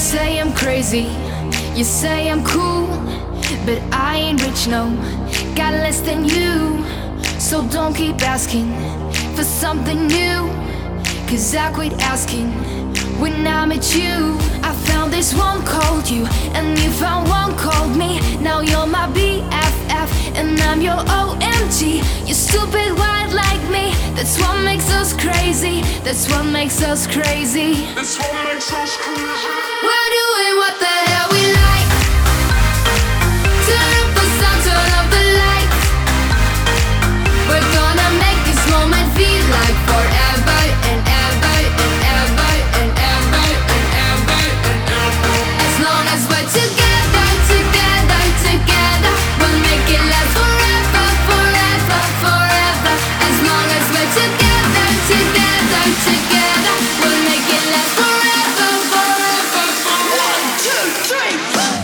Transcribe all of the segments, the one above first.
say I'm crazy, you say I'm cool, but I ain't rich, no, got less than you. So don't keep asking for something new, cause I quit asking when I met you. I found this one called you, and you found one called me. Now you're my BFF, and I'm your OMG. You're stupid wild like me, that's what makes us crazy. That's what makes us crazy. That's what makes us crazy. We're doing what the hell we like. Turn up the sound, turn up the lights. We're gonna make this moment feel like forever and ever and ever and ever and ever and ever. As long as we're together, together, together, we'll make it last forever, forever, forever. As long as we're together, together, together, we'll make it last forever, forever, forever. 1, 2, 3, 4.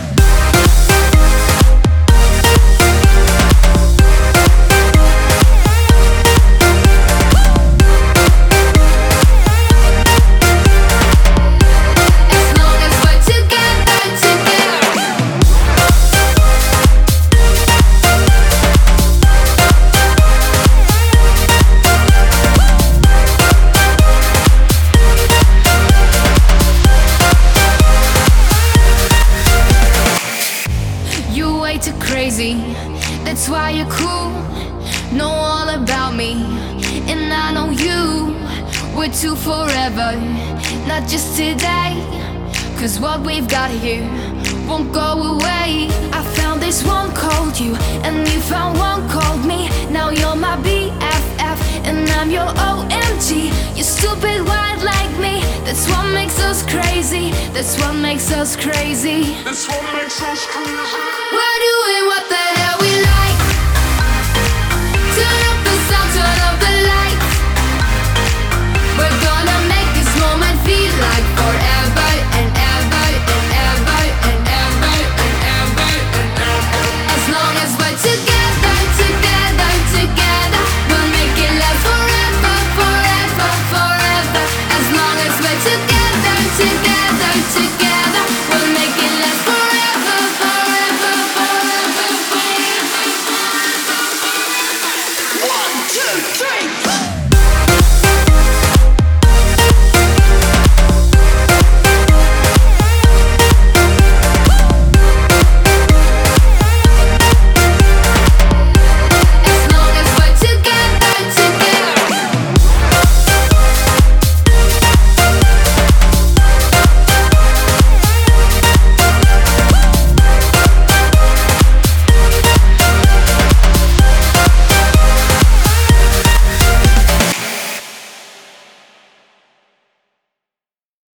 You're way too crazy, that's why you're cool. Know all about me, and I know you. We're two forever, not just today, cause what we've got here won't go away. I found this one called you, and you found one called me. Now you're my BFF, and I'm your OMG. You're stupid wild like me, that's what makes us crazy. That's what makes us crazy. That's what makes us crazy. We're doing what the